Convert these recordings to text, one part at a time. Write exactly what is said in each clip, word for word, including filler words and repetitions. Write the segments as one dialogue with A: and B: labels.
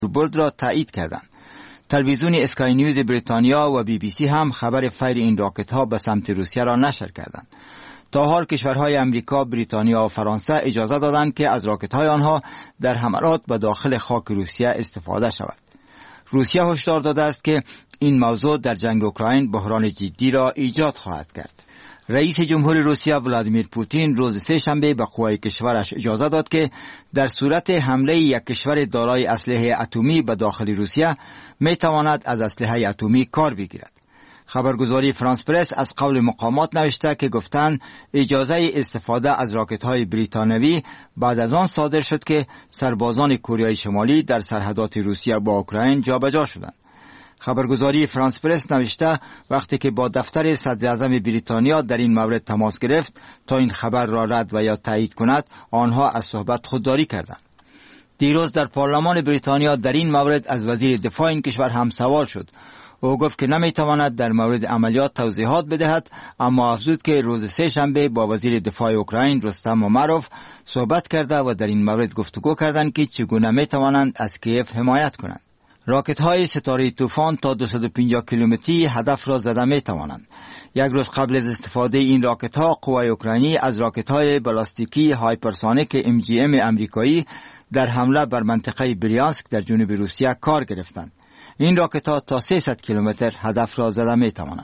A: برد را تایید کردند. تلویزیون اسکای نیوز بریتانیا و بی بی سی هم خبر فیر این راکت ها به سمت روسیه را نشر کردند. تا حال کشورهای امریکا، بریتانیا و فرانسه اجازه دادند که از راکت های آنها در حملات به داخل خاک روسیه استفاده شود. روسیه هشدار داده است که این موضوع در جنگ اوکراین بحران جدی را ایجاد خواهد کرد. رئیس جمهور روسیه ولادیمیر پوتین روز سه شنبه به قوای کشورش اجازه داد که در صورت حمله یک کشور دارای اسلحه اتمی به داخل روسیه می تواند از اسلحه اتمی کار بگیرد. خبرگزاری فرانس پرس از قول مقامات نوشته که گفتند اجازه استفاده از راکت‌های بریتانیایی بعد از آن صادر شد که سربازان کره شمالی در سرحدات روسیه با اوکراین جابجا شدند. خبرگزاری فرانس پرس نوشته وقتی که با دفتر صدر اعظم بریتانیا در این مورد تماس گرفت تا این خبر را رد و یا تایید کند، آنها از صحبت خودداری کردند. دیروز در پارلمان بریتانیا در این مورد از وزیر دفاع این کشور هم سوال شد. او گفت که نمیتواند در مورد عملیات توضیحات بدهد، اما افزود که روز سه شنبه با وزیر دفاع اوکراین رستم امروف صحبت کرده و در این مورد گفتگو کردند که چگونه میتوانند از کیف حمایت کنند. راکت های ستاره طوفان تا دویست و پنجاه کیلومتری هدف را زده می توانند. یک روز قبل از استفاده این راکت ها، قوای اوکراینی از راکت های بالاستیکی هایپرسونیک ام جی ام امریکایی در حمله بر منطقه بریانسک در جنوب روسیه کار گرفتند. این راکت ها تا سیصد کیلومتر هدف را زده می توانند.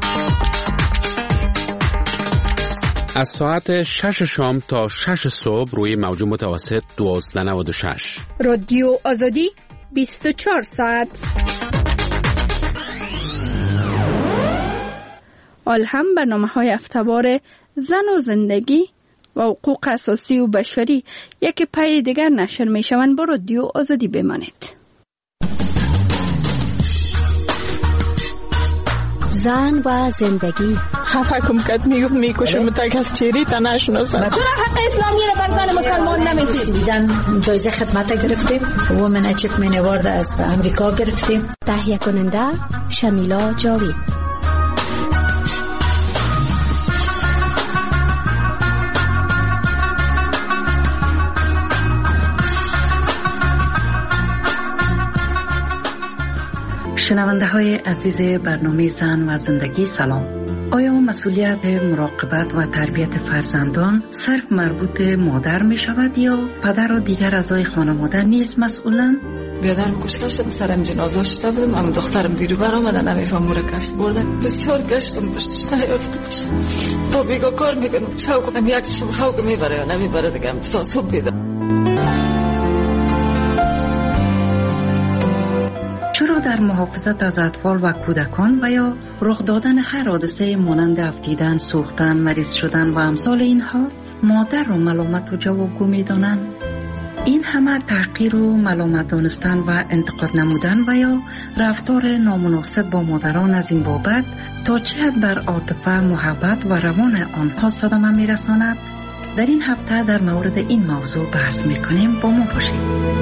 B: از ساعت شش شام تا شش صبح روی موج متوسط دویست و نود و شش
C: رادیو آزادی بیست و چهار ساعت. الهم برنامه های افتوار زن و زندگی و حقوق اساسی و بشری یک پای دیگر نشر می شوند. با رادیو آزادی بمانید.
D: زن و زندگی.
E: خفه کم کد میگفت میکشم تک از چیری تا نشناسم.
F: چرا حق اسلامی رو بر زن مسلمان نمیدید؟
D: دیدن جایزه خدمت گرفتیم. وومن اچیومنت اوارد از امریکا گرفتیم. تهیه کننده شمیلا جاوید.
G: شنونده های عزیز برنامه زن و زندگی، سلام. آیا مسئولیت مراقبت و تربیت فرزندان صرف مربوط مادر می شود یا پدر و دیگر اعضای خانواده نیز مسئولند؟
E: بیادرم کشته شد، سرم جنازه شده بودم، اما دخترم بیرو بر آمده، نمیفهم مورا کس بردن. بسیار گشتم پشتش نیافته باشم. تا بیگا کار میکنم چاو کنم یک شب خواه که میبره یا نمیبره دیگه تا صبح بیدم.
G: چرا در محافظت از اطفال و کودکان و یا رخ دادن هر حادثه مانند افتیدن، سوختن، مریض شدن و امثال اینها مادر رو ملامت و جوابگو می‌دانند؟ این همه تحقیر و ملامت دانستن و انتقاد نمودن و یا رفتار نامناسب با مادران از این بابت تا چه حد بر عاطفه، محبت و روان آنها صدمه می‌رساند؟ در این هفته در مورد این موضوع بحث می‌کنیم. با ما باشید.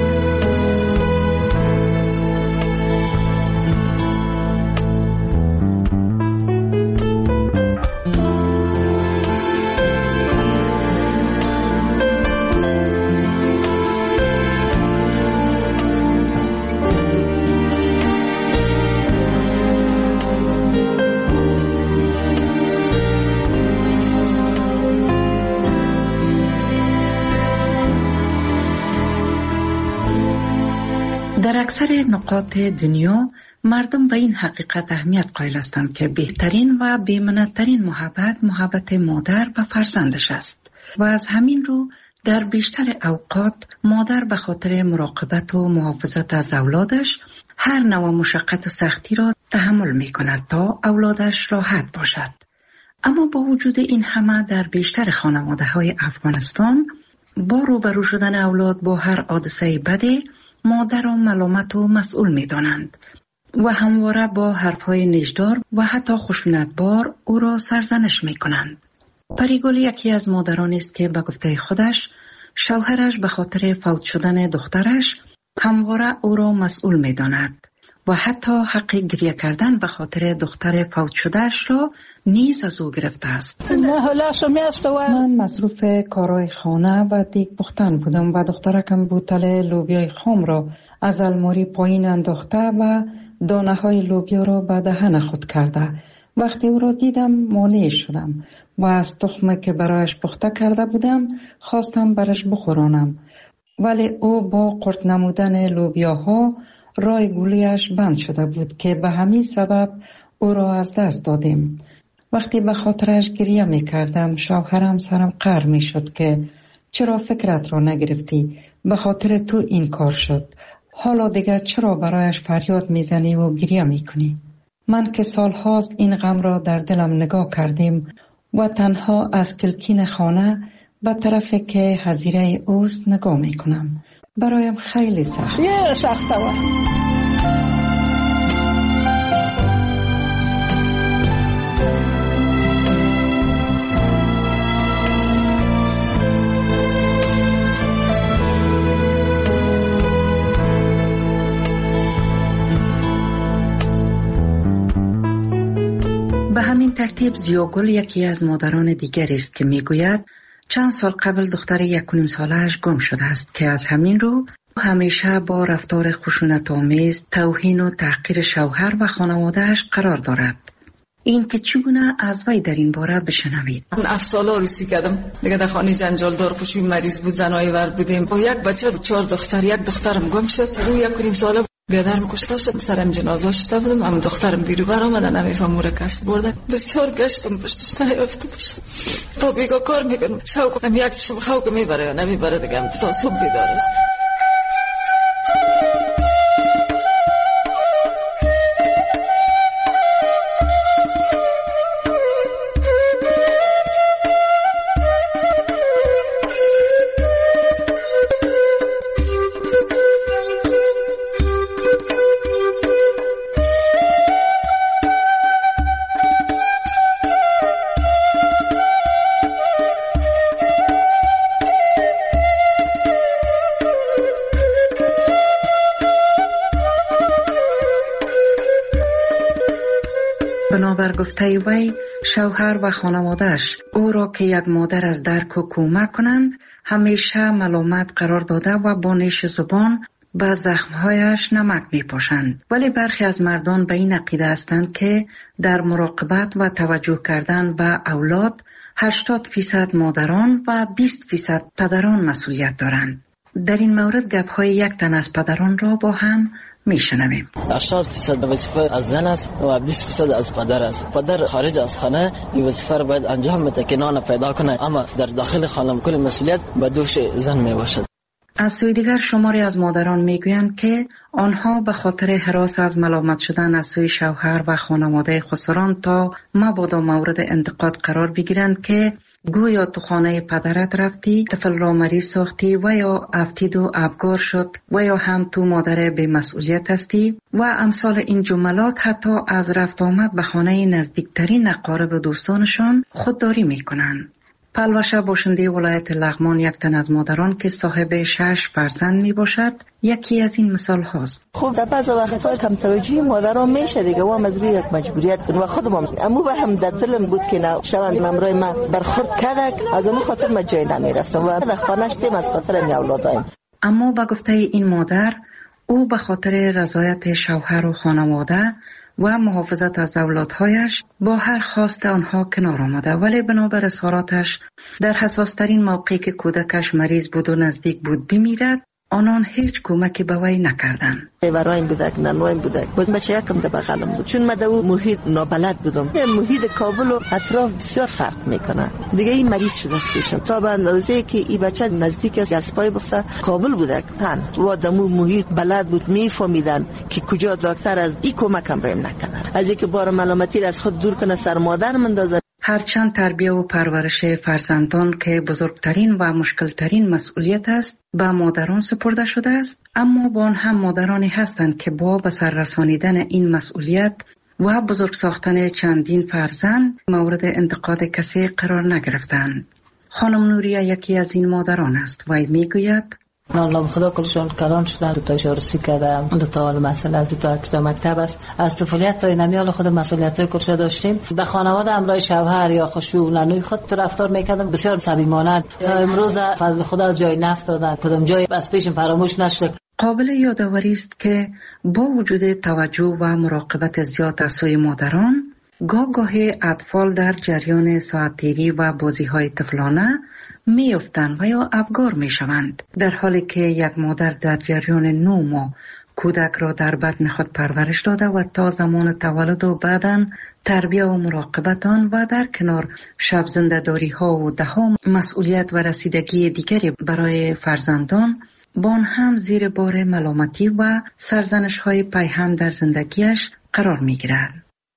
G: در اکثر نقاط دنیا مردم به این حقیقت اهمیت قائل هستند که بهترین و بی‌منع‌ترین محبت محبت مادر و فرزندش است و از همین رو در بیشتر اوقات مادر به خاطر مراقبت و محافظت از اولادش هر نوع مشقت و سختی را تحمل می کند تا اولادش راحت باشد. اما با وجود این همه در بیشتر خانواده های افغانستان با روبرو شدن اولاد با هر حادثه بدی مادر و ملامت و مسئول می دانند و همواره با حرفهای نیشدار و حتی خشونتبار او را سرزنش می کنند. پریگل یکی از مادران است که به گفته خودش شوهرش به خاطر فوت شدن دخترش همواره او را مسئول می داند و حتی حق گریه کردن به خاطر دختر فوت شدهش را نیز از او گرفته است.
H: من مصروف کارهای خانه و دیگ پختن بودم و دخترکم بوتل لوبیای خام را
G: از الماری پایین انداخته و دانه های لوبیا را به دهن خود کرده. وقتی او را دیدم مانع شدم و از تخمه که برایش پخته کرده بودم خواستم برش بخورانم، ولی او با قرط نمودن لوبیاها رای گولیش بند شده بود که به همین سبب او را از دست دادیم. وقتی به خاطرش گریه می کردم شوهرم سرم قهر می شد که چرا فکرت را نگرفتی؟ به خاطر تو این کار شد. حالا دیگر چرا برایش فریاد می زنی و گریه می کنی؟ من که سالهاست این غم را در دلم نگاه کردیم و تنها از کلکین خانه به طرفی که حظیره اوست نگاه می کنم. برایم خیلی سخت.
H: یه سخته و
G: به همین ترتیب زیاگل یکی از مادران دیگری است که میگوید چند سال قبل دختر یک و نیم ساله‌اش گم شده است که از همین رو همیشه با رفتار خشونت‌آمیز، توهین و تحقیر شوهر و خانواده‌اش قرار دارد. این که چگونه از وی در این باره بشنوید.
E: من هفت ساله عروسی کردم دیگه، در خانه جنجال دار خوشی مریض بود، زنای ور بودیم با یک بچه چهار دختر. یک دخترم گم شد، او یک و نیم ساله بیادرم کشته شد. سرم جنازه شده بودم، هم دخترم بیرو بر آمده، نمیفهم مورا کس برده. بسیار گشتم پشتش نیافته باشم تا بیگا کار میکنم شوق کنم یک شب خوک میبره یا نمیبره دیگه، هم تا صبح بیدار است.
G: بنابر گفته وی شوهر و خانواده‌اش او را که یک مادر از درک و کمک کنند همیشه ملامت قرار داده و با نیش زبان به زخمهایش نمک می پاشند. ولی برخی از مردان به این عقیده هستند که در مراقبت و توجه کردن به اولاد هشتاد فیصد مادران و بیست فیصد پدران مسئولیت دارند. در این مورد گپ‌های یک تن از پدران را با هم میشنویم.
I: هشتاد درصد وظیفه از زن است و بیست درصد از پدر است. پدر خارج از خانه این وظیفه را باید انجام بده که نان پیدا کنه، اما در داخل خانه کل مسئولیت به دوش زن می باشد.
G: از سوی دیگر شماری از مادران میگویند که آنها به خاطر هراس از ملامت شدن از سوی شوهر و خانواده خسران تا مبادا مورد انتقاد قرار بگیرند که گویا تو خانه پدرت رفتی، طفل را مریض ساختی و یا افتید و ابگار شد و یا هم تو مادر به مسئولیت هستی و امثال این جملات حتی از رفت آمد به خانه نزدیکترین اقارب و دوستانشان خودداری میکنند. پلوشه باشنده ولایت لغمان یک تن از مادران که صاحب شش فرزند می باشد یکی از این مثال هاست.
J: خب در بعض وقتا کم توجهی مادران میشه دیگه، و از روی یک مجبوریت کن و خودم امو به هم در دلم بود که نه شوان نمرای من برخورد کردک، از اون خاطر من جای نمی رفتم و در خانهش دیم از خاطر می اولادایم.
G: اما با گفته این مادر او به خاطر رضایت شوهر و خانواده و محافظت از اولادهایش با هر خواست آنها کنار آمده، ولی بنابر اظهاراتش در حساسترین موقعی که کودکش مریض بود و نزدیک بود بمیرد آنان هیچ کمکی به وی نکردند.
J: ورایم بودک نانوایم بودک باز بچه یکم در بغلم بود، چون من در اون محیط نابلد بودم. محیط کابل و اطراف بسیار فرق میکنه دیگه. این مریض شده پیشم تا به اندازه که این بچه نزدیک از گسپای بفته کابل بودک تن و در اون محیط بلد بود، میفهمیدن که کجا دکتر از این کمکم ریم نکنه، از اینکه بار ملامتی از خود دور کنه سر مادر مندازه.
G: هرچند تربیت و پرورش فرزندان که بزرگترین و مشکلترین مسئولیت است به مادران سپرده شده است، اما با آن هم مادرانی هستند که با به سر رسانیدن این مسئولیت و بزرگ ساختن چندین فرزند مورد انتقاد کسی قرار نگرفتند. خانم نوریه یکی از این مادران است و میگوید
K: من الله خدا کلشون کلان شدن، دو تا شورسی کردم، دو تا حال مسئله، دو تا کتاب مکتب است. از طفولیت تا اینمی حال خود مسئولیت‌های کلش داشتیم. در خانواده همراه شوهر یا خشوع ننوی خود تو رفتار میکردم بسیار صمیمانه. تا امروز فضل خدا جای نفت دادن، کدام جای از پیشم فراموش نشد.
G: قابل یادآوری است که با وجود توجه و مراقبت زیاد از سوی مادران، گاه گاهی اطفال در جریان ساعتگیری و بازی‌های طفلانه می‌افتند و یا افگار می‌شوند، در حالی که یک مادر در جریان نه ماه کودک را در بطن خود پرورش داده و تا زمان تولد و بعداً تربیت و مراقبت آن و در کنار شب زنده‌داری ها و ده ها مسئولیت و رسیدگی دیگری برای فرزندان، با آن هم زیر بار ملامتی و سرزنش های پیهم در زندگیش قرار می گیرد.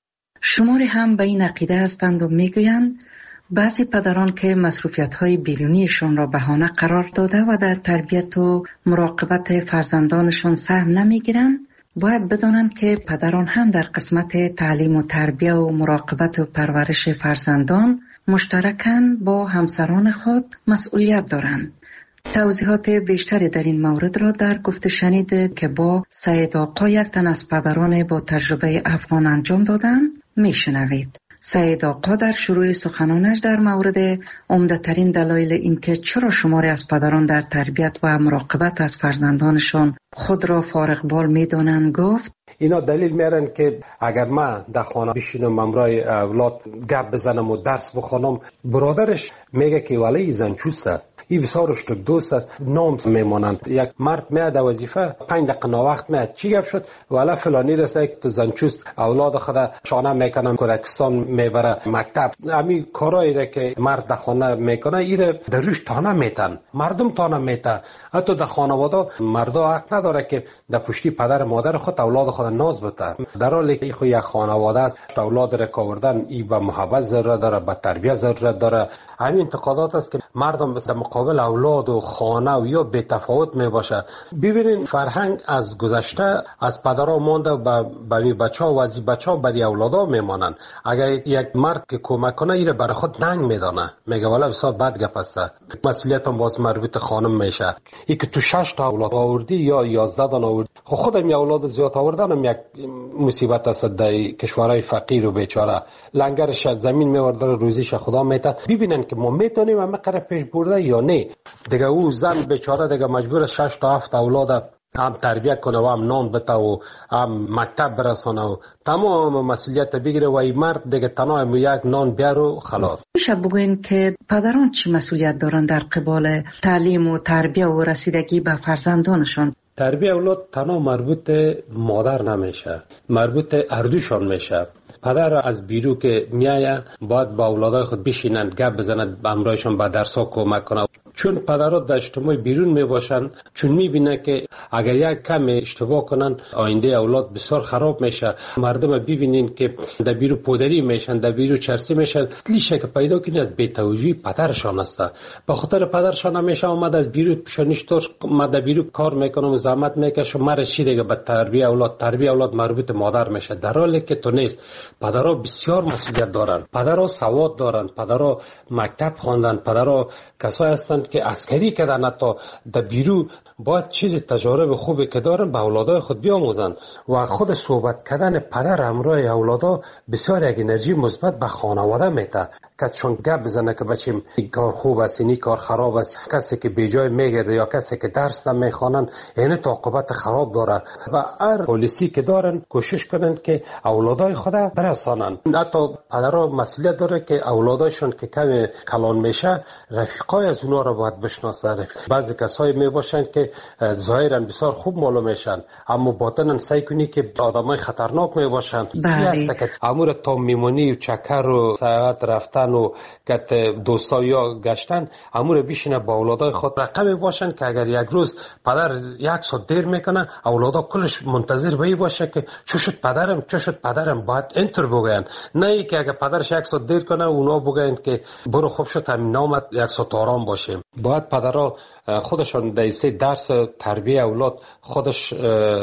G: شماری هم به این عقیده هستند و می گویند بعضی پدران که مصروفیت های بیرونیشان را بهانه قرار داده و در تربیت و مراقبت فرزندانشان سهم نمی گیرند، باید بدانند که پدران هم در قسمت تعلیم و تربیت و مراقبت و پرورش فرزندان مشترکاً با همسران خود مسئولیت دارند. توضیحات بیشتری در این مورد را در گفته شنید که با سید آقا، یک تن از پدران با تجربه افغان انجام دادن، می شنوید. سید آقا در شروع سخنانش در مورد عمده‌ترین دلایل اینکه چرا شماری از پدران در تربیت و مراقبت از فرزندانشان خود را فارغ بال می دانند گفت:
L: اینا دلیل میارن که اگر من در خانه بشینم امرای اولاد گپ بزنم و درس بخونم، برادرش میگه که ولی زن چوسته، این بسیارش تو دوست است، نام میمانند. یک مرد میاد وظیفه پنج دقیقه ناوقت میاد، چی گپ شد؟ ولی فلانی رسه که تو زن چوست اولاد خود شانه میکنن، کودکستان میبره مکتب. همین کارایی را که مرد در خانه میکنه ایره در روش تانه میتن، مردم تانه میتن. حتی در خانواده مردا حق نداره که در پشتی پدر مادر خود اولاد خود ناز بده، در حالی که خو یک خانواده است، اولاد را کاوردن این به محبت ضرورت داره، به تربیت ضرورت داره. همین انتقادات است که مردم در مقابل اولاد و خانه و یا بی تفاوت می باشه. ببینین فرهنگ از گذشته از پدرها مانده و به بچه‌ها و از بچه‌ها به اولادها میمانن. اگر یک مرد که کمک کنه ایره برای خود ننگ میدانه، میگه والا بسیار بد گپ است، مسئولیت هم باز مربوط خانم میشه. این که تو شش تا اولاد آوردی یا یازده تا آوردی، خب خودم یا اولاد زیاد آوردن هم یک مصیبت است در کشورهای فقیر و بیچاره. لنگرش زمین میورده، روزیش خدا میده. ببینن که ما میتونیم همه قرار پیش برده یا نه. دیگه او زن بیچاره دیگه مجبور شش تا هفت اولاد هم تربیت کنه و هم نان بده و هم مکتب برسانه و تمام مسئولیت بگیره و این مرد دیگه تنها یک نان بیاره و خلاص. میشه
G: بگوین که پدران چی مسئولیت دارن در قبال تعلیم و تربیت و رسیدگی به فرزندانشون؟
L: تربیت اولاد تنها مربوط مادر نمیشه، مربوط اردوشان میشه. پدر از بیرو که میایه باید با اولادای خود بشینند گپ بزنند، به همراهشان به درس‌ها کمک کنه. چون پدرها در اجتماع بیرون میباشن، چون میبینه که اگر یک کم اشتباه کنن آینده اولاد بسیار خراب میشه. مردم ببینین که در بیرو پودری میشن، در بیرو چرسی میشن، لیشه که پیدا کنی از بی‌توجهی پدرشان است. به خاطر پدرشان همیشه اومد از بیرو پیشانیشتور، ما در بیرو کار میکنم، زحمت میکشم، مرا چی دیگه به تربیت اولاد، تربیت اولاد مربوط مادر میشه، در حالی که تو نیست. پدرها بسیار مسئولیت دارن، پدرها سواد دارن، پدرها مکتب خواندن، پدرها کسایی هستند که عسکری کردن، تا در بیرو باید چیز تجارب خوبی که دارن به اولادای خود بیاموزن. و خود صحبت کردن پدر همراه اولادا بسیار یک انرژی مثبت به خانواده میده، که چون گپ بزنه که بچیم این کار خوب است، این کار خراب است، کسی که بیجای میگرده یا کسی که درس نمیخوانن این عاقبت خراب داره. و هر پالیسی که دارن کوشش کنن که اولادای خود برسانن. حتی پدرها مسئولیت داره که اولادایشون که کم کلان میشه رفیقای از اونها رو باید بشناسه. بعضی کسایی میباشن که ظاهرا بسیار خوب معلوم میشن اما باطنا سعی کنی که آدمای خطرناک میباشن.
G: بله.
L: امور تا میمونی و چکر و ساعت رفتن و کت دوستا یا گشتن امور بیشینه با اولادای خود رقم باشن که اگر یک روز پدر یک ساعت دیر میکنه اولادا کلش منتظر بایی باشه که چه شد پدرم چه شد پدرم، باید انتر بگن. نه ای که اگر پدرش یک ساعت دیر کنه اونا بگن که برو خوب شد همین نامت یک ساعت آرام باشیم. باید پدرها خودشان در سه درس تربیت اولاد خودش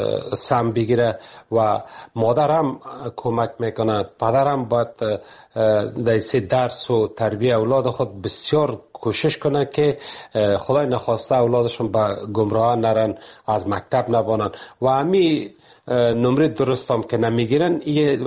L: سم بگیره و مادر هم کمک میکنه. پدر هم باید در سه درس و تربیت اولاد خود بسیار کوشش کنه که خدای نخواسته اولادشون به گمراه نرن، از مکتب نبانن. و همین نمره درستم که نمیگیرن، این از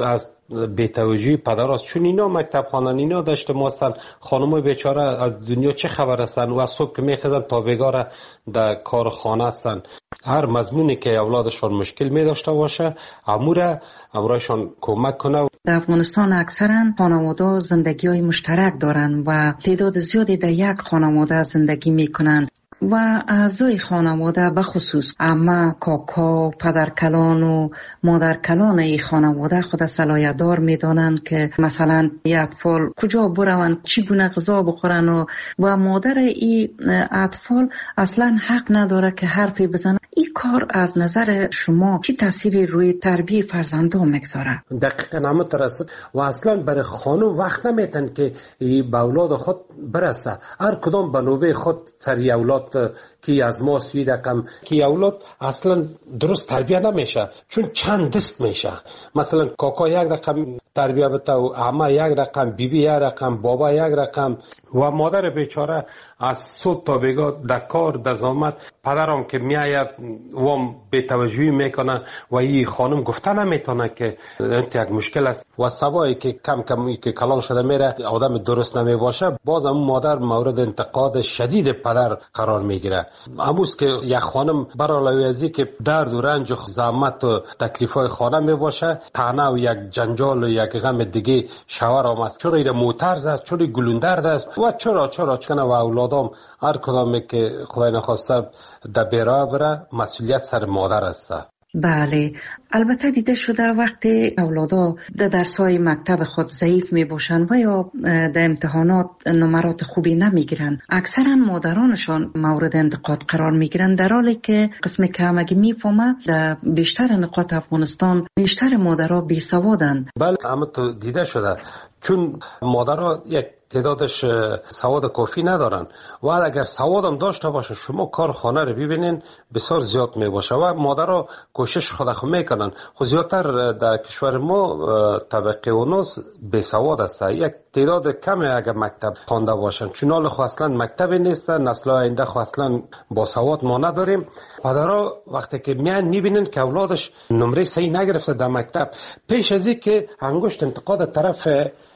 L: بی‌توجهی پدراست، چون اینا مکتب خوانن، اینا داشته ماستن. خانمای بیچاره از دنیا چه خبر هستن و از صبح که میخزن تا بیگاره در کار خانه هستن. هر مضمونی که اولادشان مشکل می داشته باشه اموره امرایشان کمک کنه.
G: در افغانستان اکثرا خانواده زندگی های مشترک دارن و تعداد زیادی در یک خانواده زندگی میکنن و اعضای خانواده به خصوص عمه، کاکا، پدرکلان و مادرکلان ای خانواده خود صلاحیت دار میدانند که مثلا یک اطفال کجا برون، چگونه غذا بخورن و و مادر ای اطفال اصلا حق نداره که حرفی بزنه. این کار از نظر شما چی تأثیری روی تربیت فرزندان میگذاره؟
L: دقیقاً همونطور است و اصلا برای خانم وقت نمیتن که به اولاد خود برسه. هر کدام به نوبه خود سری اولاد کی از ما سی رقم کی اولاد اصلا درست تربیت نمیشه، چون چند دست میشه. مثلا کاکا یک رقم تربیت بده و عمه یک رقم، بیبی یک رقم، بابا یک رقم و مادر بیچاره از صبح تا بیگاه در کار در زحمت. پدرم که میآید وام بی‌توجهی میکنه و این خانم گفته نمیتونه که انت یک مشکل است و سوایی که کم کم که کلان شده میره آدم درست نمی باشه، باز هم مادر مورد انتقاد شدید پدر قرار میگیره. اموز که یک خانم برای ازی که درد و رنج و زحمت و تکلیفای خانه می باشه، طعنه و یک جنجال و یک غم دیگه شوهر هم است، چرا ایره موترز است، چرا گلوندرد است و چرا چرا چکنه و اولادام هر کدامی که خدای نخواسته در بیراه بره مسئولیت سر مادر است.
G: بله، البته دیده شده وقتی اولادا در درس‌های مکتب خود ضعیف می باشن و یا در امتحانات نمرات خوبی نمی گیرن، اکثرا مادرانشان مورد انتقاد قرار می گیرن، در حالی که قسم که همگی می فهمه در بیشتر نقاط افغانستان بیشتر مادرها بی سوادند.
L: بله، اما تو دیده شده چون مادرها یک تعدادش سواد کافی ندارن و اگر سواد هم داشته باشه شما کار خانه رو ببینین بسیار زیاد می باشه و مادرها کوشش خود خود میکنن. خود زیادتر در کشور ما طبقه اونوس بی سواد است، یک تعداد کمی اگر مکتب خوانده باشن، چون حال خود اصلا مکتبی نیستن، نسل آینده خود اصلا با سواد ما نداریم. پدرها وقتی که میان میبینن که اولادش نمره صحیح نگرفته در مکتب، پیش از این که انگشت انتقاد طرف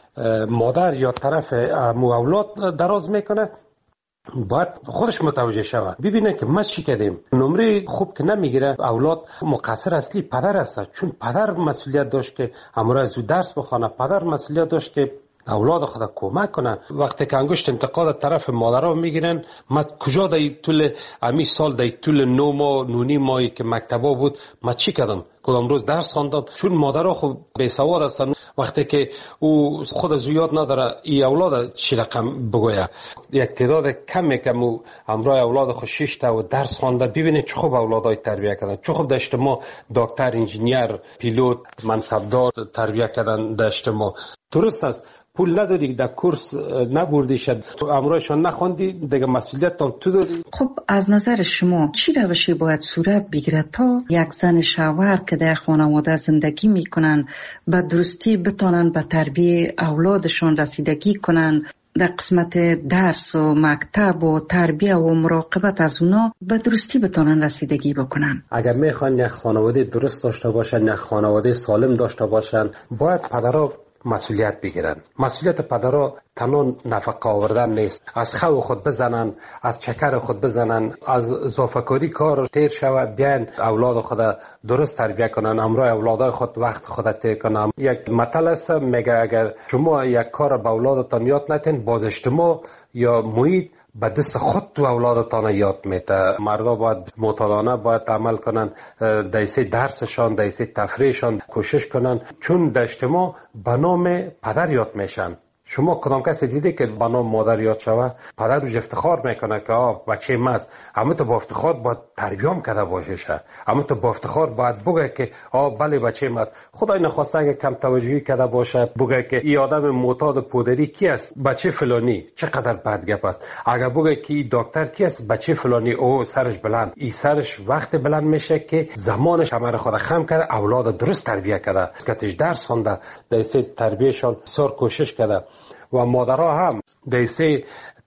L: مادر یا طرف مو اولاد دراز میکنه، باید خودش متوجه شود، ببینه که ما چی کردیم. نمره خوب که نمیگیره اولاد، مقصر اصلی پدر است، چون پدر مسئولیت داشت که امروز زود درس بخونه، پدر مسئولیت داشت که اولاد خود کمک کنن. وقتی که انگشت انتقاد طرف مادرها میگیرن، ما کجا در طول امی سال در طول نو ماه نونی ماهی که مکتبا بود ما چی کردم، کدام روز درس خواندم، چون مادرها خود بی‌سواد هستن. وقتی که او خود از یاد نداره ای اولاد چی رقم بگویه، یک تعداد کمی که مو همراه اولاد خود شش تا و درس خوانده، ببینید چه خوب اولادای تربیت کردن، چه خوب داشت ما دکتر، انجینیر، پیلوت، منصبدار تربیت کردن داشت ما. درست است پول نداری در کورس نبردی شد تو امرایشان نخوندی دیگه مسئولیت هم تو داری.
G: خب از نظر شما چی روشی باید صورت بگیره تا یک زن شوهر که در خانواده زندگی میکنن به درستی بتانن به تربیت اولادشان رسیدگی کنن، در قسمت درس و مکتب و تربیت و مراقبت از اونا به درستی بتانن رسیدگی بکنن؟
L: اگر میخوان یک خانواده درست داشته باشن، یک خانواده سالم داشته باشن، باید پدرها مسئولیت بگیرن. مسئولیت پدرها تنها نفقه آوردن نیست، از خو خود بزنن، از چکر خود بزنن، از اضافه‌کاری کار تیر شود، بیان اولاد خود درست تربیت کنن، امرای اولادای خود وقت خود تیر کنن. یک مثل است میگه اگر شما یک کار به اولادتان یاد نتین، باز اجتماع یا محیط به دست خود تو اولادتان یاد میده. مردا باید مطالعانه باید عمل کنن، دیسه درسشان، دیسه تفریحشان کوشش کنن، چون در اجتماع به نام پدر یاد میشن. شما کدام کسی دیده که به نام مادر یاد شوه؟ پدر روش افتخار میکنه که آه بچه ماست، اما تو با افتخار باید تربیت کرده باشه، اما تو با افتخار باید بگه که آه بله بچه ماست. خدای نخواسته اگه کم توجهی کرده باشه بگه که این آدم معتاد پودری کی است؟ بچه فلانی. چقدر بد گپ است. اگه بگه که این دکتر کی است؟ بچه فلانی. او سرش بلند. این سرش وقت بلند میشه که زمانش همه خود خم کرده، اولاد درست تربیت کرده، اسکتش درس خونده، دیسه تربیتشان بسیار کوشش کرده و مادرها هم دیسه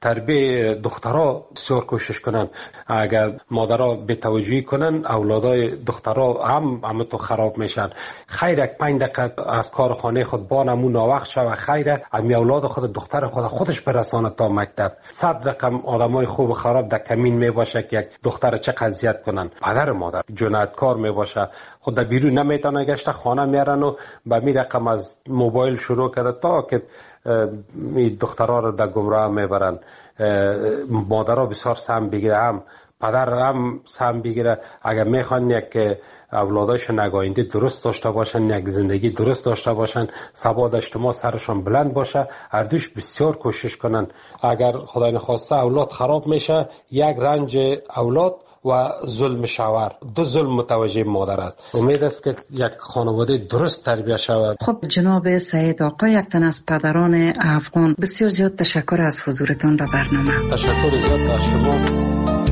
L: تربیه دخترها بسیار کوشش کنن. اگر مادرها بی‌توجهی کنن اولادای دخترها هم همونطور خراب میشن. خیره پنج دقیقه از کار خانه خود با نمون ناوقت شوه، خیره امی اولاد خود دختر خود خودش برسانه تا مکتب. صد رقم آدمای خوب و خراب در کمین می باشه که یک دختر چه قضیت کنن. پدر مادر جنایتکار می باشه، خود در بیرون نمیتونه گشته، خانه میارن و به می رقم از موبایل شروع کرده تا که این دخترها رو در گمراه میبرن. مادرها بسیار سهم بگیره، هم پدر هم سهم بگیره. اگر میخوان یک اولادایشون یک آینده درست داشته باشن، یک زندگی درست داشته باشن، ثبات اجتماع سرشان بلند باشه، هر دوش بسیار کوشش کنن. اگر خدای نخواسته اولاد خراب میشه، یک رنج اولاد و ظلم شوهر، دو ظلم متوجه مادر است. امید است که یک خانواده درست تربیت شود.
G: خب جناب سعید آقا، یک تن از پدران افغان، بسیار زیاد تشکر از حضورتان به برنامه.
L: تشکر زیاد از شما.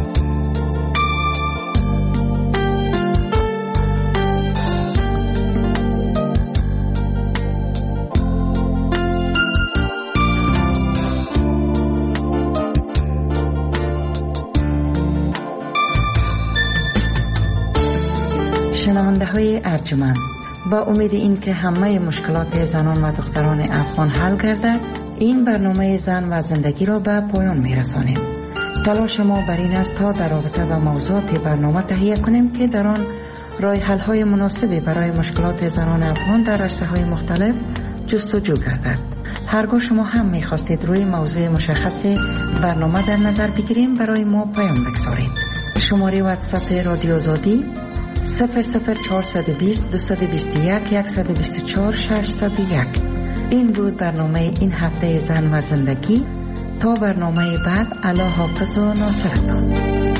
G: شنونده های ارجمند، با امید این که همه مشکلات زنان و دختران افغان حل گردد، این برنامه زن و زندگی را به پایان می رسانیم. تلاش ما بر این است تا در رابطه با موضوعات برنامه تهیه کنیم که در آن راه حل های مناسبی برای مشکلات زنان افغان در عرصه های مختلف جستجو گردد. هرگاه شما هم می خواستید روی موضوع مشخص برنامه در نظر بگیریم، برای ما پیام بگذارید. شماره واتساپ رادیو آزادی صفر صفر چهارصد و بیست دویست و بیست و یک صد و بیست و چهار ششصد و یک. این بود برنامه این هفته زن و زندگی. تا برنامه بعد، الله حافظ و ناصرتان.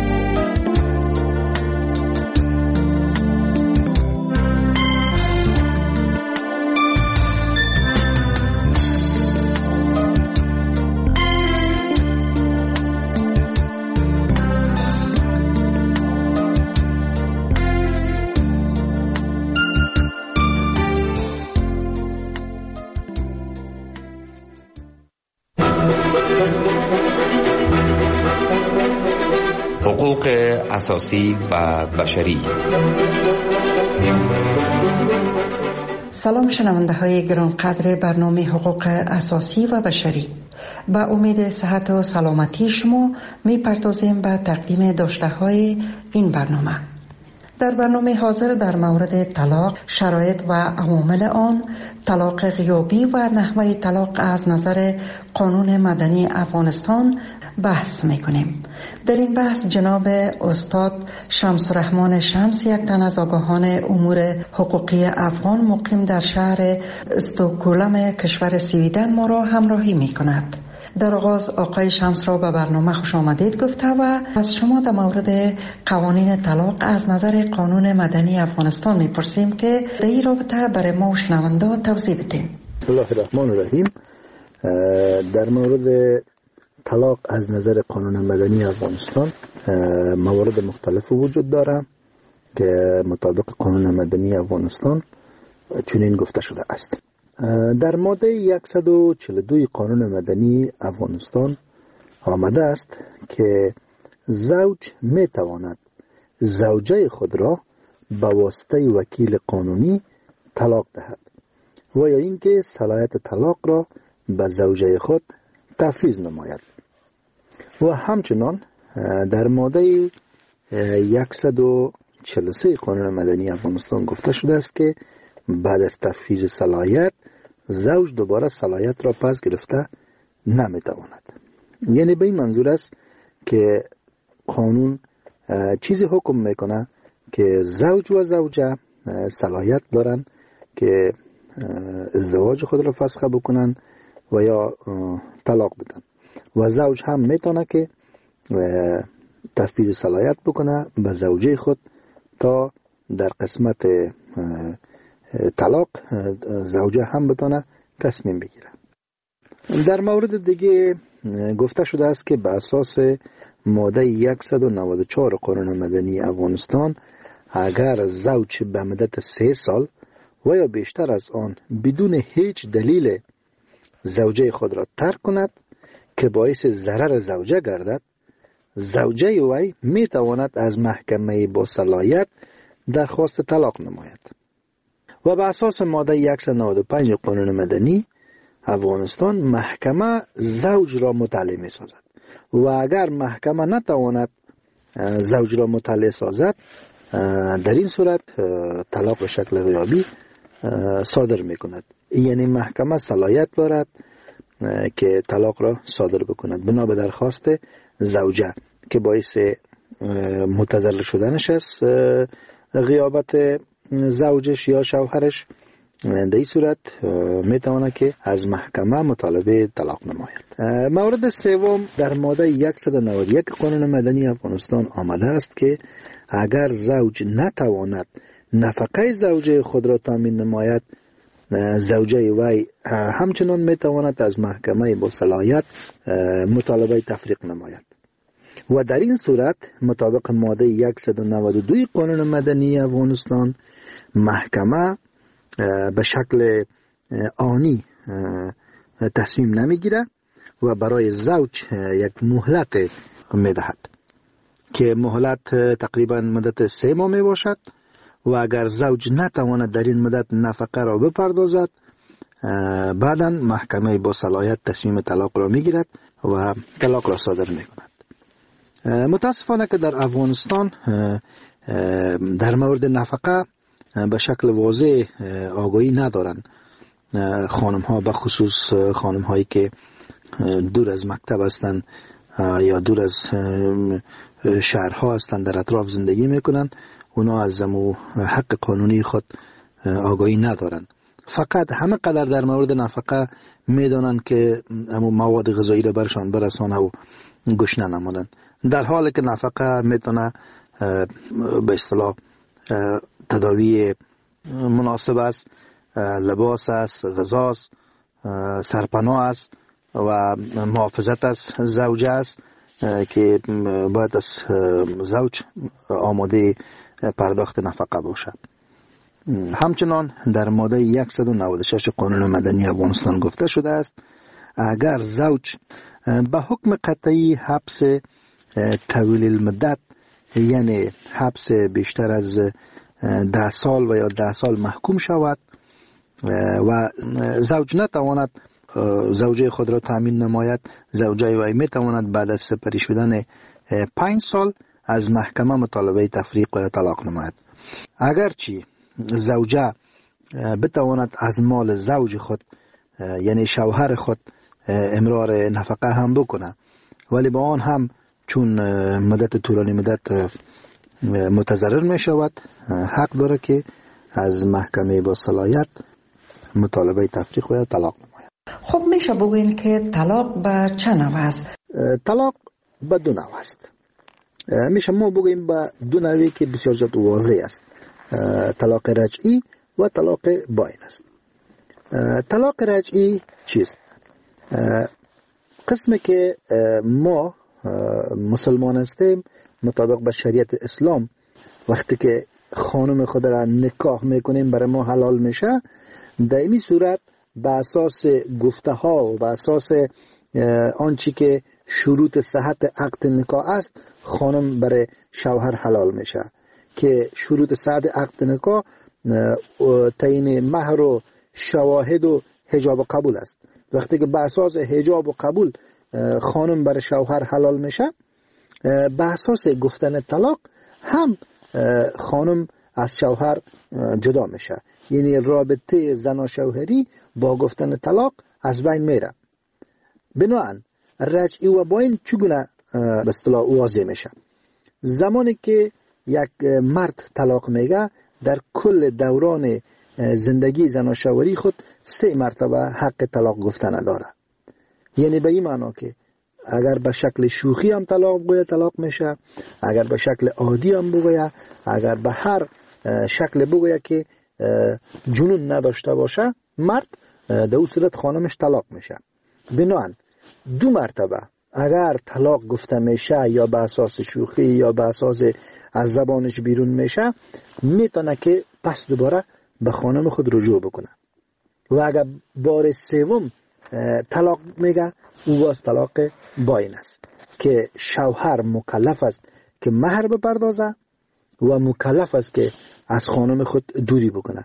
M: حقوق اساسی و بشری.
G: سلام شنونده های گرانقدر برنامه حقوق اساسی و بشری. با امید صحت و سلامتی شما می پردازیم به تقدیم داشته های این برنامه. در برنامه حاضر در مورد طلاق، شرایط و عوامل آن، طلاق غیابی و نحوه طلاق از نظر قانون مدنی افغانستان بحث میکنیم. در این بحث جناب استاد شمس الرحمن شمس، یک تن از آگاهان امور حقوقی افغان مقیم در شهر استکهلم کشور سویدن، ما را همراهی میکند. در آغاز آقای شمس را به برنامه خوش آمدید گفته و از شما در مورد قوانین طلاق از نظر قانون مدنی افغانستان میپرسیم که در این رابطه برای ما شنونده توضیح بدیم.
N: بسم الله الرحمن الرحیم. در مورد طلاق از نظر قانون مدنی افغانستان موارد مختلف وجود داره که مطابق قانون مدنی افغانستان چنین گفته شده است. در ماده صد و چهل و دو قانون مدنی افغانستان آمده است که زوج می تواند زوجه خود را به واسطه وکیل قانونی طلاق دهد و یا اینکه صلاحیت طلاق را به زوجه خود تفویض نماید. و همچنان در ماده صد و چهل و سه قانون مدنی افغانستان گفته شده است که بعد از تفویض صلاحیت زوج دوباره صلاحیت را پس گرفته نمیتواند. یعنی به این منظور است که قانون چیزی حکم میکنه که زوج و زوجه صلاحیت دارن که ازدواج خود را فسخ بکنن و یا طلاق بدن و زوج هم میتونه که تفویض صلاحیت بکنه به زوجه خود تا در قسمت طلاق زوجه هم بتونه تصمیم بگیره. در مورد دیگه گفته شده است که به اساس ماده صد و نود و چهار قانون مدنی افغانستان اگر زوج به مدت سه سال و یا بیشتر از آن بدون هیچ دلیل زوجه خود را ترک کند که باعث ضرر زوجه گردد، زوجه وی می تواند از محکمه با صلاحیت درخواست طلاق نماید و به اساس ماده صد و نود و پنج قانون مدنی افغانستان محکمه زوج را مطلع می سازد و اگر محکمه نتواند زوج را مطلع سازد، در این صورت طلاق به شکل غیابی صادر می کند. یعنی محکمه صلاحیت دارد که طلاق را صادر بکند بنا به درخواست زوجه که باعث متضرر شدنش است، غیابت زوجش یا شوهرش. در این صورت می تواند که از محکمه مطالبه طلاق نماید. مورد سوم در ماده صد و نود و یک قانون مدنی افغانستان آمده است که اگر زوج نتواند نفقه زوجه خود را تامین نماید، زوجه وی همچنان می تواند از محکمه با صلاحیت مطالبه تفریق نماید و در این صورت مطابق ماده صد و نود و دو قانون مدنی افغانستان محکمه به شکل آنی تصمیم نمیگیره و برای زوج یک مهلت می دهد که مهلت تقریبا مدت سه ماه می باشد و اگر زوج نتواند در این مدت نفقه را بپردازد، بعدا محکمه با صلاحیت تصمیم طلاق را می گیرد و طلاق را صادر می کند. متاسفانه که در افغانستان در مورد نفقه به شکل واضح آگاهی ندارند خانم ها، به خصوص خانم هایی که دور از مکتب هستند یا دور از شهرها هستند، در اطراف زندگی میکنند. اونا از امو حق قانونی خود آگاهی ندارند، فقط همه قدر در مورد نفقه میدانند که امو مواد غذایی را برشان برسانه و گوش ننمودند، در حالی که نفقه میتونه به اصطلاح تداوی مناسب است، لباس است، غذا است، سرپناه است و محافظت از زوجه است که باید از زوج آماده پرداخت نفقه باشد. همچنان در ماده صد و نود و شش قانون مدنی افغانستان گفته شده است اگر زوج به حکم قطعی حبس طویل المدت، یعنی حبس بیشتر از ده سال و یا ده سال محکوم شود و زوج نتواند زوجه خود را تامین نماید، زوجه وی می تواند بعد از سپری شدن پنج سال از محکمه مطالبه تفریق و طلاق نماید. اگرچه زوجه بتواند از مال زوج خود یعنی شوهر خود امرار نفقه هم بکنه، ولی با آن هم چون مدت طولانی مدت متضرر می شود، حق داره که از محکمه با صلاحیت مطالبه تفریق و طلاق نماید.
G: خب میشه بگوین که طلاق به چه نوع است؟
N: طلاق به دو نوع است. میشه ما بگویم به دو نوعی که بسیار زیاد واضح است، طلاق رجعی و طلاق باین است. طلاق رجعی چیست؟ قسمی که ما مسلمان هستیم مطابق به شریعت اسلام وقتی که خانم خود را نکاح میکنیم برای ما حلال میشه، در این صورت به اساس گفته ها و به اساس آنچه که شروط صحت عقد نکاح است خانم برای شوهر حلال میشه که شروط صحت عقد نکاح تعیین مهر و شواهد و حجاب و قبول است. وقتی که به اساس حجاب و قبول خانم برای شوهر حلال میشه، به اساس گفتن طلاق هم خانم از شوهر جدا میشه، یعنی رابطه زن و شوهری با گفتن طلاق از بین میره. بنابراین رجعی و باین چگونه به اصطلاح واضح میشه؟ زمانی که یک مرد طلاق میگه در کل دوران زندگی زن و شوهری خود سه مرتبه حق طلاق گفتن داره. یعنی به این معنا که اگر به شکل شوخی هم طلاق بگوید طلاق میشه، اگر به شکل عادی هم بگوید، اگر به هر شکل بگوید که جنون نداشته باشه مرد، در اون صورت خانمش طلاق میشه. بنابراین دو مرتبه اگر طلاق گفته میشه یا به اساس شوخی یا به اساس از زبانش بیرون میشه، میتونه که پس دوباره به خانم خود رجوع بکنه و اگر بار سوم طلاق میگه او باز طلاق باین است که شوهر مکلف است که مهر بپردازه و مکلف است که از خانم خود دوری بکنه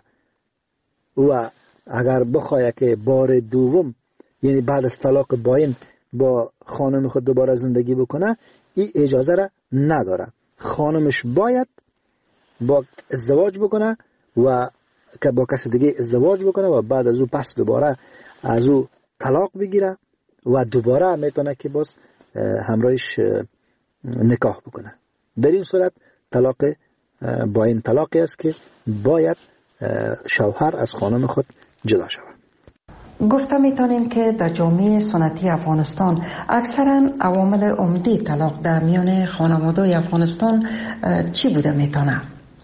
N: و اگر بخواه که بار دوم یعنی بعد از طلاق باین با خانم خود دوباره زندگی بکنه این اجازه را نداره. خانمش باید با ازدواج بکنه و که با کس دیگه ازدواج بکنه و بعد از او پس دوباره از او طلاق بگیره و دوباره میتونه که باز همراهش نکاح بکنه. در این صورت طلاق باین طلاقی است که باید شوهر از خانم خود جدا شود.
G: گفته میتونیم که در جامعه سنتی افغانستان اکثرا عوامل عمده طلاق در میان خانواده افغانستان چی بوده میتونه؟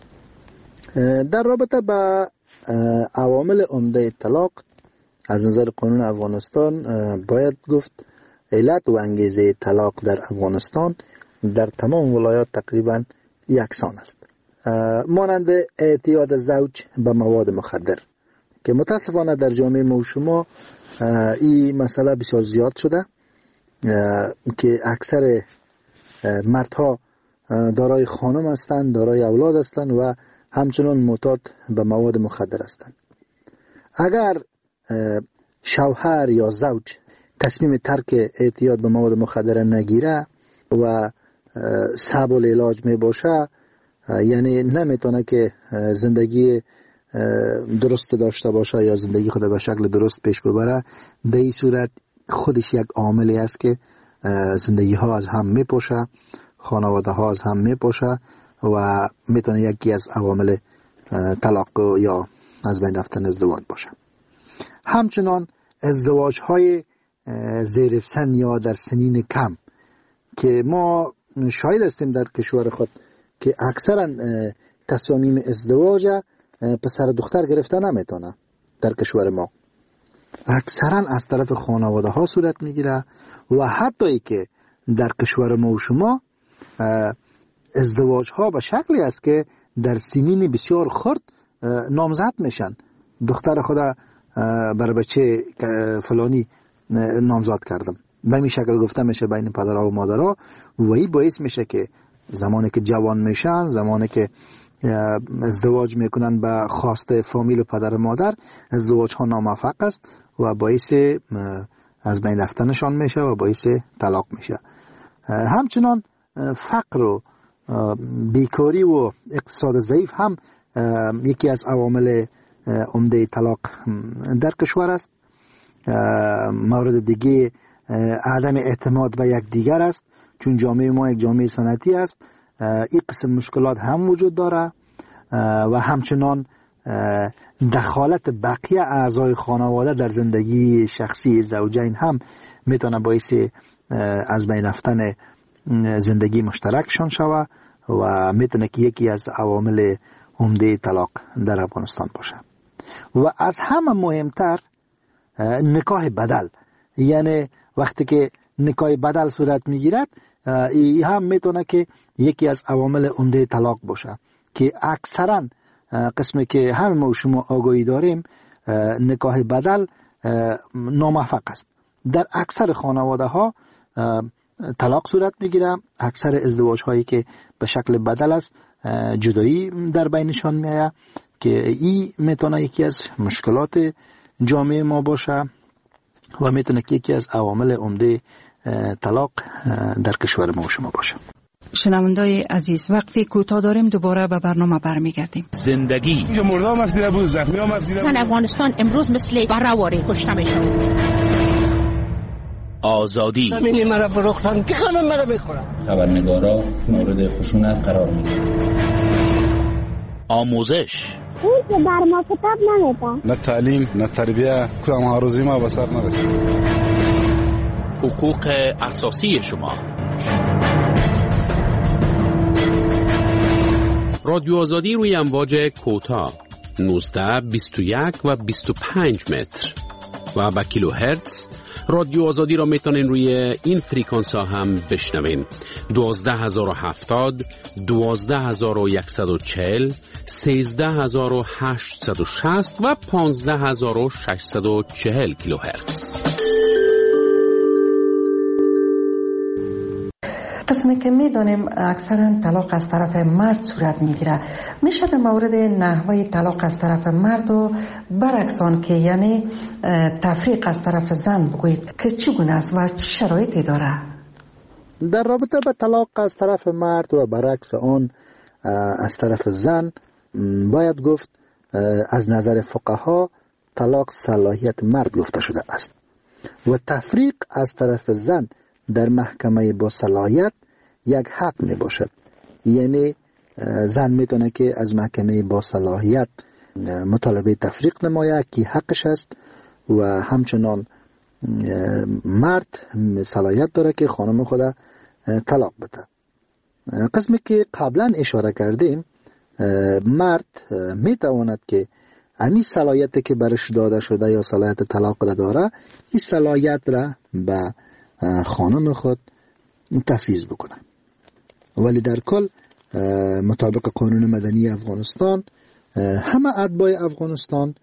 N: در رابطه با عوامل عمده طلاق از نظر قانون افغانستان باید گفت علت و انگیزه طلاق در افغانستان در تمام ولایات تقریبا یکسان است، مانند اعتیاد زوج به مواد مخدر که متاسفانه در جامعه ما و شما این مسئله بسیار زیاد شده که اکثر مردها دارای خانم هستند، دارای اولاد هستند و همچنان معتاد به مواد مخدر هستند. اگر شوهر یا زوج تصمیم ترک اعتیاد به مواد مخدر نگیره و صعب العلاج می باشه، یعنی نمیتونه که زندگی درست داشته باشه یا زندگی خود به شکل درست پیش ببره، در این صورت خودش یک عاملی است که زندگی ها از هم میپاشه، خانواده ها از هم میپاشه و میتونه یکی از عوامل طلاق یا از بین رفتن ازدواج باشه. همچنان ازدواج های زیر سن یا در سنین کم که ما شاهد هستیم در کشور خود که اکثرا تصامیم ازدواج پسر دختر گرفته نمیتونه. در کشور ما اکثرا از طرف خانواده ها صورت میگیره و حتی ای که در کشور ما و شما ازدواج ها به شکلی است که در سنین بسیار خرد نامزد میشن. دختر خدا بر بچه فلانی نامزد کردم، به این شکل گفته میشه بین پدرها و مادرها و این باعث میشه که زمانی که جوان میشن، زمانی که ازدواج میکنن به خواسته فامیل و پدر و مادر، ازدواج ها ناموفق است و باعث از بین رفتنشان میشه و باعث طلاق میشه. همچنان فقر و بیکاری و اقتصاد ضعیف هم یکی از عوامل عمده طلاق در کشور است. مورد دیگه عدم اعتماد به یک دیگر است، چون جامعه ما یک جامعه سنتی است. این قسم مشکلات هم وجود داره و همچنان دخالت بقیه اعضای خانواده در زندگی شخصی زوجین هم میتونه باعث از بین رفتن زندگی مشترکشان شود و میتونه که یکی از عوامل عمده طلاق در افغانستان باشه. و از همه مهمتر نکاح بدل، یعنی وقتی که نکاح بدل صورت میگیرد، این هم میتونه که یکی از عوامل عمده طلاق باشه که اکثرا قسمی که همه ما و شما آگاهی داریم نکاح بدل ناموفق است. در اکثر خانواده ها طلاق صورت میگیره. اکثر ازدواج هایی که به شکل بدل است جدایی در بینشان میآید که این میتونه یکی از مشکلات جامعه ما باشه و میتونه که یکی از عوامل عمده طلاق در کشور ما و شما باشه.
G: شنوندای عزیز، وقفه کوتاه داریم، دوباره به برنامه برمیگردیم.
B: زندگی
O: مردم مفتی بود، زخمی ها مفتی بود.
F: افغانستان امروز مثل برآوری کشته میشه.
B: آزادی
O: زمین مرا فروختن که خانم مرا میخورن.
M: خبرنگارا مورد خشونت قرار میگیرن.
B: آموزش
P: اون که بر ما کتاب نمیده.
O: نه تعلیم نه تربیه، کدام هاروزی ما به سر نرسید.
B: حقوق اساسی شما. رادیو آزادی روی امواج کوتاه نوزده، بیست و یک و بیست و پنج متر و با کیلو هرتز. رادیو آزادی را میتونین روی این فریکانس ها هم بشنوین: دوازده هزار و هفتاد، دوازده هزار و صد و چهل، سیزده هزار و هشتصد و شصت و پانزده هزار و ششصد و چهل کیلو هرتز.
G: قسمی که میدانیم اکثرا طلاق از طرف مرد صورت میگیره، میشه در مورد نحوه طلاق از طرف مرد و برعکسان که یعنی تفریق از طرف زن بگویید که چگونه است و چه شرایطی داره؟
N: در رابطه با طلاق از طرف مرد و برعکس آن از طرف زن باید گفت از نظر فقها طلاق صلاحیت مرد گفته شده است و تفریق از طرف زن در محکمه با صلاحیت یک حق می باشد. یعنی زن میتونه که از محکمه با صلاحیت مطالبه تفریق نماید که حقش است و همچنان مرد صلاحیت داره که خانم خود طلاق بده. قسمی که قبلا اشاره کردیم، مرد میتواند که امی صلاحیت که برش داده شده یا صلاحیت طلاق را داره، این صلاحیت را به خانم خود تفویض بکنه. ولی در کل مطابق قانون مدنی افغانستان همه اتباع افغانستان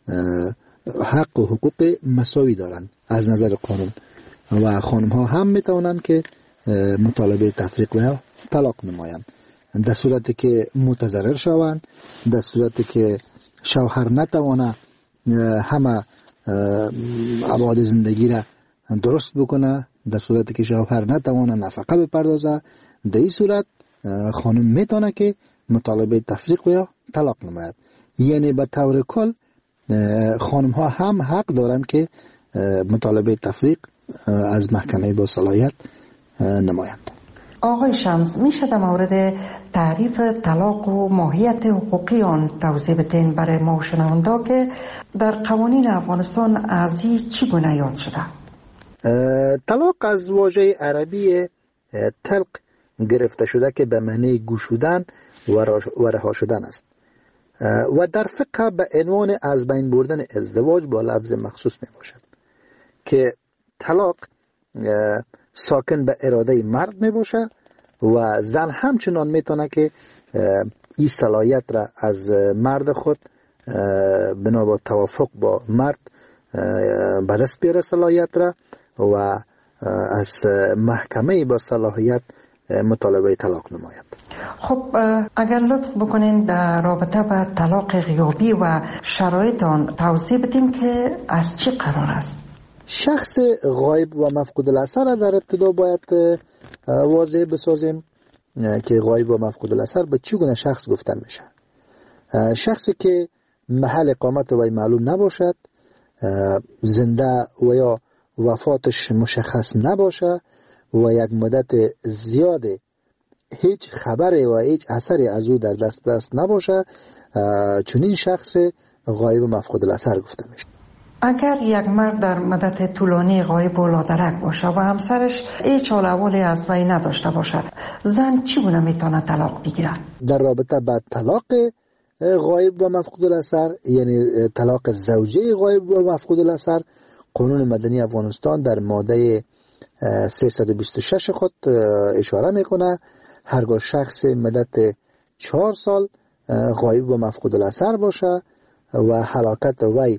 N: حق و حقوق مساوی دارند از نظر قانون و خانم ها هم میتوانند که مطالبه تفریق و طلاق نمایند در صورتی که متضرر شوند، در صورتی که شوهر نتوانه همه ابعاد زندگی را درست بکنه، در صورتی که شوهر نتوانه نفقه بپردازه، در این صورت خانم میتونه که مطالبه تفریق و طلاق نماید. یعنی به طور کل خانم ها هم حق دارند که مطالبه تفریق از محکمه با صلاحیت نمایند.
G: آقای شمس، میشه در مورد تعریف طلاق و ماهیت حقوقی آن توضیح بدین برای ما شنوندا که در قوانین افغانستان از این چگونه یاد شده؟
N: طلاق از واژه عربی طلق گرفته شده که به معنی گشودن و رها شدن است و در فقه به عنوان از بین بردن ازدواج با لفظ مخصوص می باشد که طلاق ساکن به اراده مرد می باشه و زن همچنان می تونه که این صلاحیت را از مرد خود بنا با توافق با مرد به دست بیاره صلاحیت را و از محکمه با صلاحیت مطالبه طلاق نماید.
G: خب اگر لطف بکنین در رابطه با طلاق غیابی و شرایط آن توضیح بدین که از چی قرار است؟
N: شخص غایب و مفقود الاثر در ابتدا باید واضح بسازیم که غایب و مفقود الاثر به چگونه شخص گفته میشه. شخصی که محل اقامت وی معلوم نباشد، زنده و یا وفاتش مشخص نباشه و یک مدت زیاد هیچ خبری و هیچ اثری از او در دست دست نباشه، چنین شخص غایب و مفقود الاثر گفته میشه.
G: اگر یک مرد در مدت طولانی غایب و لادرک باشه و همسرش هیچ حال احوالی از وی نداشته باشد، زن چگونه میتونه طلاق بگیره؟
N: در رابطه با طلاق غایب و مفقود الاثر، یعنی طلاق زوجه غایب و مفقود الاثر، قانون مدنی افغانستان در ماده سیصد و بیست و شش خود اشاره میکنه هرگاه شخص مدت چهار سال غایب و مفقود الاثر باشه و هلاکت وی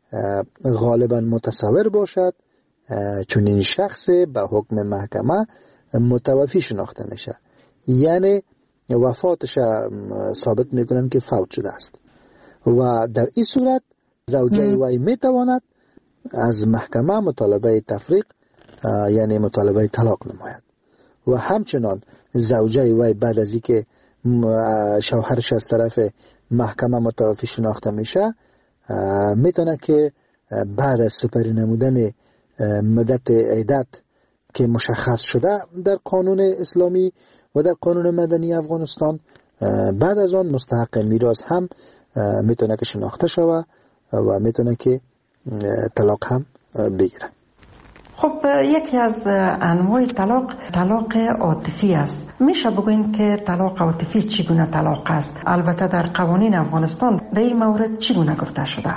N: غالبا متصور باشد، چون این شخص به حکم محکمه متوفی شناخته میشه، یعنی وفاتش ثابت میکنن که فوت شده است و در این صورت زوجه وی میتواند از محکمه مطالبه تفریق یعنی مطالبه طلاق نماید و همچنان زوجه وی بعد از اینکه شوهرش از طرف محکمه متوفی شناخته میشه میتونه که بعد از سپری نمودن مدت عدت که مشخص شده در قانون اسلامی و در قانون مدنی افغانستان، بعد از آن مستحق میراث هم میتونه که شناخته شوه و میتونه که طلاق هم بگیره.
G: خب یکی از انواع طلاق طلاق عاطفی است. میشه بگوین که طلاق عاطفی چگونه طلاق است؟ البته در قوانین افغانستان در این مورد چگونه گفته شده؟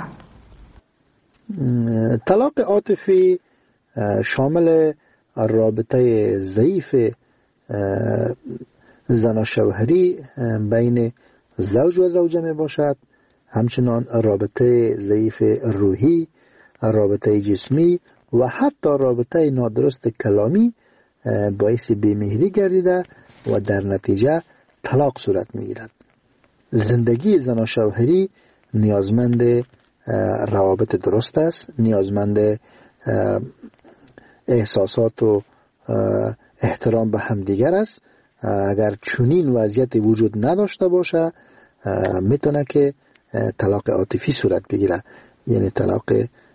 N: طلاق عاطفی شامل رابطه ضعیف زن شوهری بین زوج و زوجه می باشد، همچنان رابطه ضعیف روحی، رابطه جسمی و حتی رابطه نادرست کلامی باعث بیمهری گردیده و در نتیجه طلاق صورت میگیرد. زندگی زن و شوهری نیازمند روابط درست است، نیازمند احساسات و احترام به همدیگر است. اگر چنین وضعیت وجود نداشته باشه میتونه که طلاق عاطفی صورت بگیره، یعنی طلاق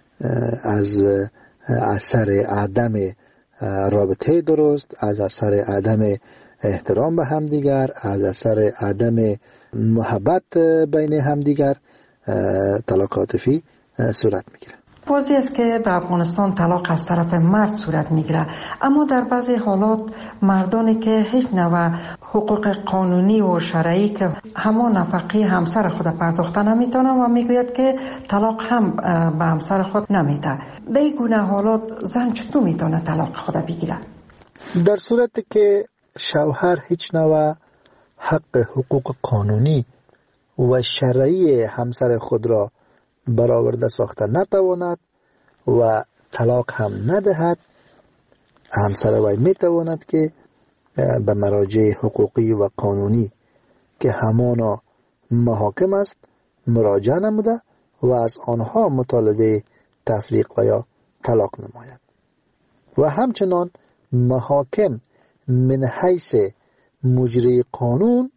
N: از اثر عدم رابطه درست، از اثر عدم احترام به همدیگر، از اثر عدم محبت بین همدیگر طلاق عاطفی صورت میگیره.
G: واضح است که در افغانستان طلاق از طرف مرد صورت میگیره، اما در بعضی حالات مردانی که هیچ نوع حقوق قانونی و شرعی که همان نفقه همسر خود پرداخته نمیتونه و میگوید که طلاق هم به همسر خود نمیده. در این گونه حالات زن چطور میتونه طلاق خود بگیره؟
N: در صورتی که شوهر هیچ نوع حق حقوق قانونی و شرعی همسر خود را برآورده ساخته نتواند و طلاق هم ندهد، همسر وی میتواند که به مراجع حقوقی و قانونی که همانا محاکم است مراجعه نموده و از آنها مطالبه تفریق و یا طلاق نماید. و همچنان محاکم من حیث مجری قانون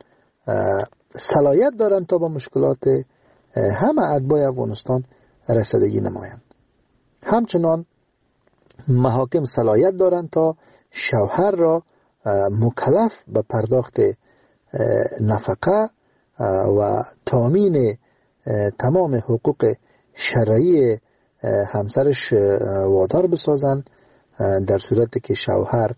N: صلاحیت دارند تا با مشکلات همه اتباع افغانستان رسیدگی نمایند. همچنان محاکم صلاحیت دارند تا شوهر را مکلف به پرداخت نفقه و تامین تمام حقوق شرعی همسرش وادار بسازند. در صورتی که شوهر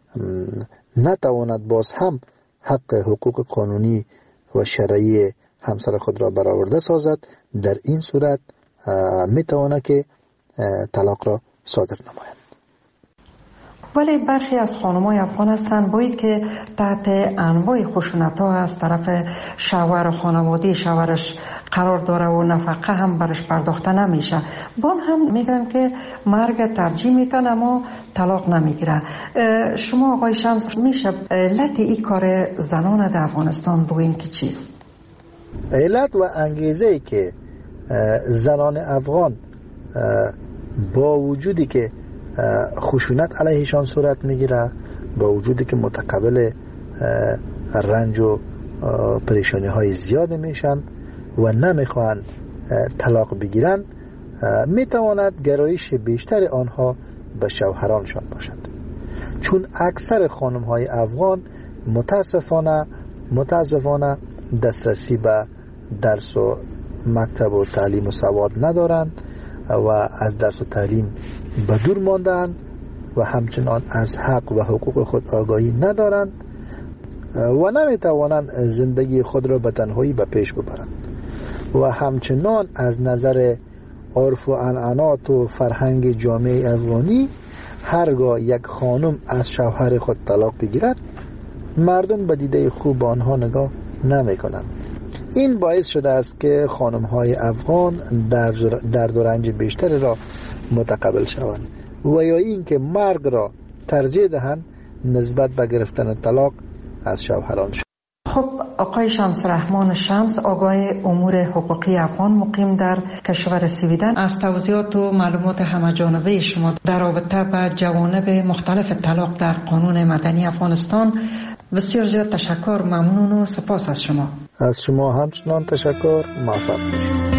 N: نتواند باز هم حق حقوق قانونی و شرعی همسر خود را برآورده سازد، در این صورت میتواند که طلاق را صادر نماید.
G: ولی برخی از خانم‌های افغان هستند بایی که تحت انواع خشونت‌ها از طرف شوهر و خانواده شوهرش قرار داره و نفقه هم برش پرداخته نمیشه، بان هم میگن که مرگ ترجیح میتن اما طلاق نمیگیره. شما آقای شمس میشه علت این کار زنان در افغانستان بگوین که چیست؟
N: علت و انگیزه ای که زنان افغان با وجودی که خشونت علیهشان صورت میگیره، با وجودی که متقبل رنج و پریشانی های زیاد میشن و نمیخوان طلاق بگیرن، میتواند گرایش بیشتر آنها به شوهرانشان باشد. چون اکثر خانم های افغان متاسفانه متاسفانه دسترسی به درس و مکتب و تعلیم و سواد ندارند و از درس و تعلیم به دور ماندند و همچنان از حق و حقوق خود آگاهی ندارند و نمیتوانند زندگی خود را به تنهایی به پیش ببرند و همچنان از نظر عرف و عنعنات و فرهنگ جامعه افغانی هرگاه یک خانم از شوهر خود طلاق بگیرد مردم به دیده خوب آنها نگاه نمی کنند. این باعث شده است که خانم های افغان درد و رنج بیشتر را متقبل شوند و یا این که مرگ را ترجیح دهند نسبت به گرفتن طلاق از شوهران شد.
G: خب آقای شمس رحمان شمس، آگاه امور حقوقی افغان مقیم در کشور سویدن، از توضیحات و معلومات همه‌جانبه شما در رابطه با جوانب مختلف طلاق در قانون مدنی افغانستان بسیار زیاد تشکر، ممنون و سپاس از شما.
N: از شما همچنان تشکر، موفق باشید.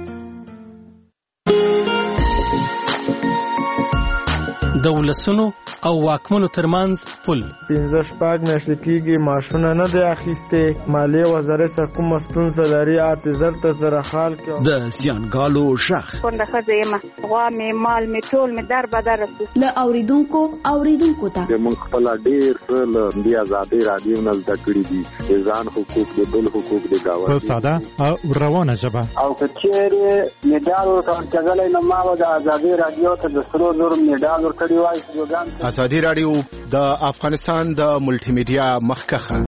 Q: د ولسونو او واکمنو ترمنځ پل.
R: پنځه شپږ میاشتې کېږي معاشونه نه دی اخیستې. مالیې وزارت سره کومه ستونزه لري اته زر ته زره خال کې.
S: د زیانګالو غږ
T: کونډه ښځه یم، غوا مې مال مې ټول مې در بدر رسي.
U: له اوریدونکو اوریدونکو ته
V: موږ خپل ډېر څه له دې ازادۍ رادیو نه زده کړي دي، د ځان حقوق د بل حقوق د گاونډي
W: په ساده او روانه ژبه.
X: او که چېرې میډال ورکول کېدلی نو ما به د ازادۍ رادیو ته د سرو زرو میډال ورکړی وای.
Y: ازادي رادیو د افغانستان د ملټي میډیا مخکخه.